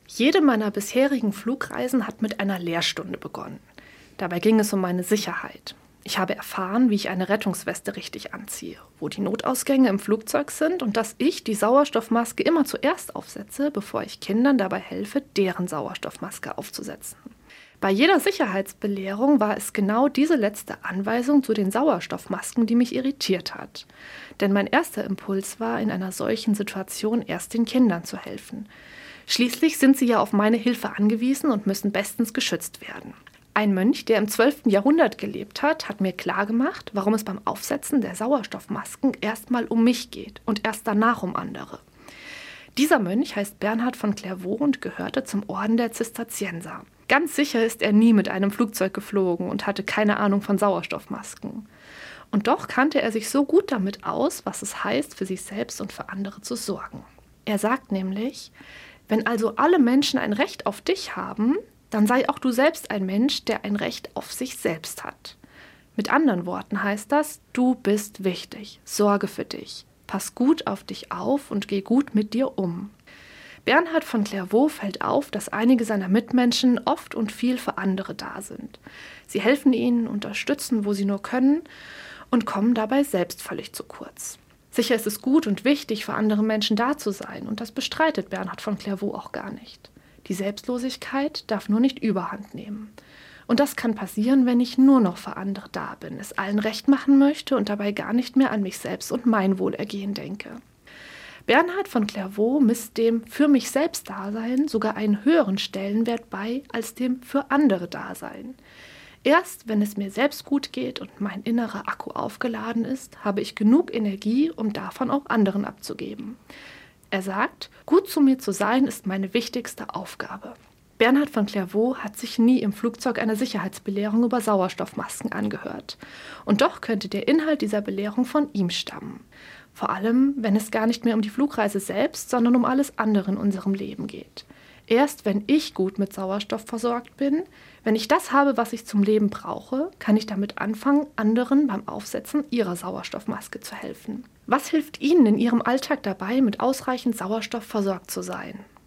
Jede meiner bisherigen Flugreisen hat mit einer Lehrstunde begonnen. Dabei ging es um meine Sicherheit. Ich habe erfahren, wie ich eine Rettungsweste richtig anziehe, wo die Notausgänge im Flugzeug sind und dass ich die Sauerstoffmaske immer zuerst aufsetze, bevor ich Kindern dabei helfe, deren Sauerstoffmaske aufzusetzen. Bei jeder Sicherheitsbelehrung war es genau diese letzte Anweisung zu den Sauerstoffmasken, die mich irritiert hat. Denn mein erster Impuls war, in einer solchen Situation erst den Kindern zu helfen. Schließlich sind sie ja auf meine Hilfe angewiesen und müssen bestens geschützt werden. Ein Mönch, der im 12. Jahrhundert gelebt hat, hat mir klargemacht, warum es beim Aufsetzen der Sauerstoffmasken erstmal um mich geht und erst danach um andere. Dieser Mönch heißt Bernhard von Clairvaux und gehörte zum Orden der Zisterzienser. Ganz sicher ist er nie mit einem Flugzeug geflogen und hatte keine Ahnung von Sauerstoffmasken. Und doch kannte er sich so gut damit aus, was es heißt, für sich selbst und für andere zu sorgen. Er sagt nämlich: Wenn also alle Menschen ein Recht auf dich haben, dann sei auch du selbst ein Mensch, der ein Recht auf sich selbst hat. Mit anderen Worten heißt das, du bist wichtig, sorge für dich, pass gut auf dich auf und geh gut mit dir um. Bernhard von Clairvaux fällt auf, dass einige seiner Mitmenschen oft und viel für andere da sind. Sie helfen ihnen, unterstützen, wo sie nur können und kommen dabei selbst völlig zu kurz. Sicher ist es gut und wichtig, für andere Menschen da zu sein, und das bestreitet Bernhard von Clairvaux auch gar nicht. Die Selbstlosigkeit darf nur nicht überhand nehmen. Und das kann passieren, wenn ich nur noch für andere da bin, es allen recht machen möchte und dabei gar nicht mehr an mich selbst und mein Wohlergehen denke. Bernhard von Clairvaux misst dem für mich selbst Dasein sogar einen höheren Stellenwert bei als dem für andere Dasein. Erst wenn es mir selbst gut geht und mein innerer Akku aufgeladen ist, habe ich genug Energie, um davon auch anderen abzugeben. Er sagt, gut zu mir zu sein ist meine wichtigste Aufgabe. Bernhard von Clairvaux hat sich nie im Flugzeug einer Sicherheitsbelehrung über Sauerstoffmasken angehört. Und doch könnte der Inhalt dieser Belehrung von ihm stammen. Vor allem, wenn es gar nicht mehr um die Flugreise selbst, sondern um alles andere in unserem Leben geht. Erst wenn ich gut mit Sauerstoff versorgt bin, wenn ich das habe, was ich zum Leben brauche, kann ich damit anfangen, anderen beim Aufsetzen ihrer Sauerstoffmaske zu helfen. Was hilft Ihnen in Ihrem Alltag dabei, mit ausreichend Sauerstoff versorgt zu sein?